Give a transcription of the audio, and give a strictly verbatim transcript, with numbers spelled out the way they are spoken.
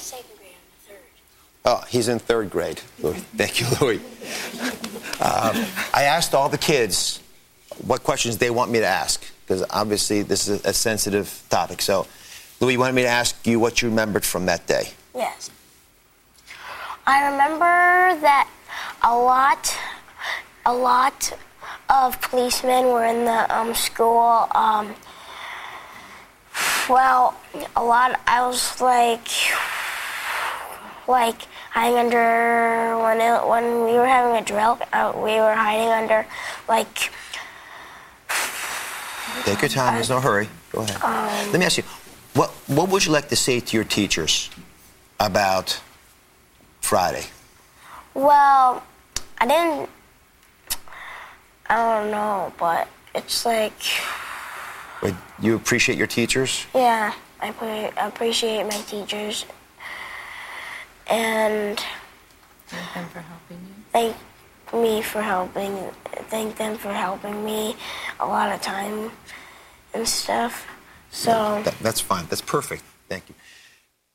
second grade, I'm in third. Oh, he's in third grade. Louis. Thank you, Louis. Um, I asked all the kids what questions they want me to ask, because obviously this is a, a sensitive topic. So, Louis, you wanted me to ask you what you remembered from that day. Yes. I remember that a lot, a lot of policemen were in the um, school. Um, well, a lot, I was like, like hiding under, when, it, when we were having a drill, uh, we were hiding under, like... Take your time, there's no hurry. Go ahead. Um, Let me ask you, what, what would you like to say to your teachers about Friday? Well, I didn't, I don't know, but it's like... Wait, you appreciate your teachers? Yeah, I pre- appreciate my teachers. And... Thank them for helping you. Thank me for helping, thank them for helping me a lot of time and stuff, so... That, that's fine, that's perfect, thank you.